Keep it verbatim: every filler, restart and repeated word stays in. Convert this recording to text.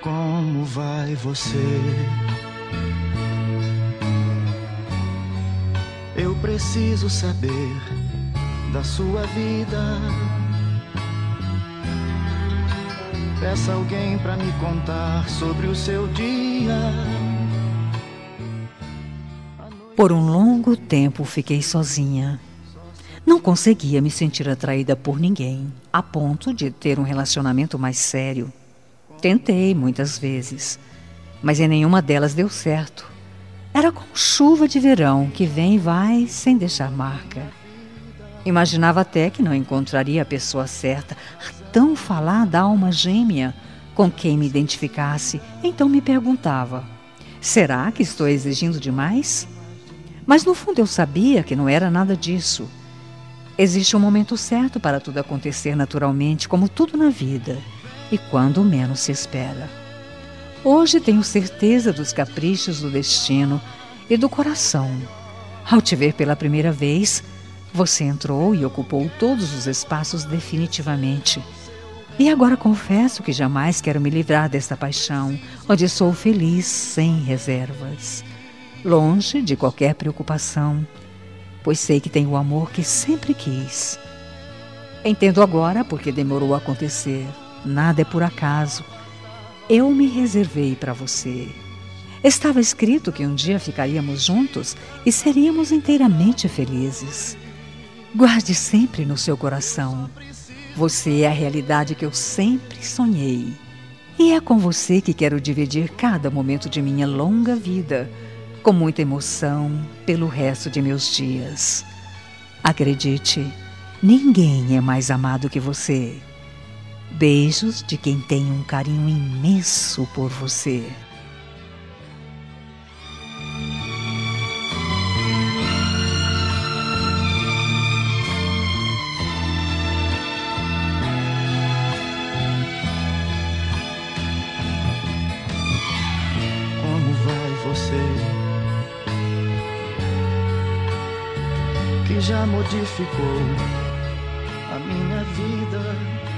Como vai você? Eu preciso saber da sua vida. Peça alguém pra me contar sobre o seu dia. Por um longo tempo fiquei sozinha. Não conseguia me sentir atraída por ninguém, a ponto de ter um relacionamento mais sério. Tentei muitas vezes, mas em nenhuma delas deu certo. Era como chuva de verão que vem e vai sem deixar marca. Imaginava até que não encontraria a pessoa certa, a tão falada alma gêmea, com quem me identificasse. Então me perguntava, será que estou exigindo demais? Mas no fundo eu sabia que não era nada disso. Existe um momento certo para tudo acontecer naturalmente, como tudo na vida, e quando menos se espera. Hoje tenho certeza dos caprichos do destino e do coração. Ao te ver pela primeira vez, você entrou e ocupou todos os espaços definitivamente. E agora confesso que jamais quero me livrar desta paixão, onde sou feliz sem reservas, longe de qualquer preocupação, pois sei que tenho o amor que sempre quis. Entendo agora porque demorou a acontecer. Nada é por acaso. Eu me reservei para você. Estava escrito que um dia ficaríamos juntos e seríamos inteiramente felizes. Guarde sempre no seu coração. Você é a realidade que eu sempre sonhei. E é com você que quero dividir cada momento de minha longa vida, com muita emoção, pelo resto de meus dias. Acredite, ninguém é mais amado que você. Beijos de quem tem um carinho imenso por você. Como vai você? Que já modificou a minha vida.